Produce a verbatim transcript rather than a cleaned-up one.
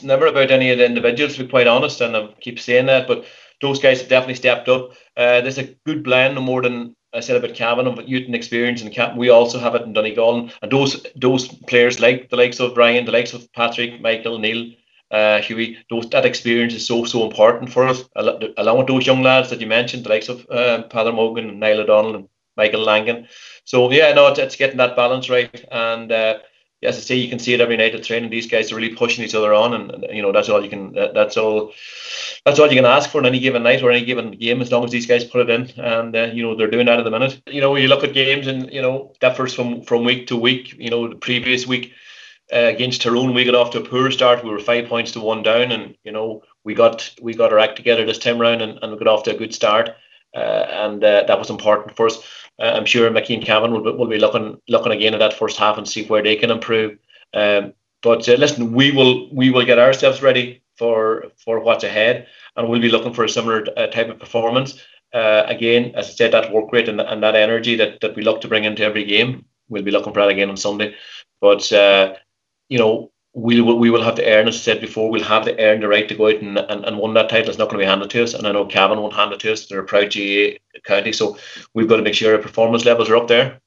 never about any of the individuals, to be quite honest, and I keep saying that, but those guys have definitely stepped up. Uh, there's a good blend, no more than I said about Cavan, but youth and experience, and Cap- we also have it in Donegal, and those those players like the likes of Brian, the likes of Patrick, Michael, Neil, uh, Huey, those, that experience is so so important for us. Along with those young lads that you mentioned, the likes of uh, Padder Mogan, and Niall O'Donnell, and Michael Langan. So yeah, no, it's, it's getting that balance right, and uh, as I say, you can see it every night at training. These guys are really pushing each other on, and, and you know that's all you can. That's all. That's all you can ask for on any given night or any given game, as long as these guys put it in, and uh, you know they're doing that at the minute. You know, you look at games, and you know differs from from week to week. You know, the previous week uh, against Tyrone, we got off to a poor start. We were five points to one down, and you know we got we got our act together this time round, and, and we got off to a good start, uh, and uh, that was important for us. Uh, I'm sure Mickey and Cavan will be, will be looking looking again at that first half and see where they can improve. Um, but uh, listen, we will we will get ourselves ready for for what's ahead, and we'll be looking for a similar uh, type of performance. Uh, again, as I said, that work rate and, and that energy that, that we look to bring into every game, we'll be looking for that again on Sunday. But uh, you know, we will we will have to earn, as I said before, we'll have to earn the right to go out and, and, and win that title. It's not going to be handed to us, and I know Cavan won't hand it to us. They're a proud G A county, so we've got to make sure our performance levels are up there.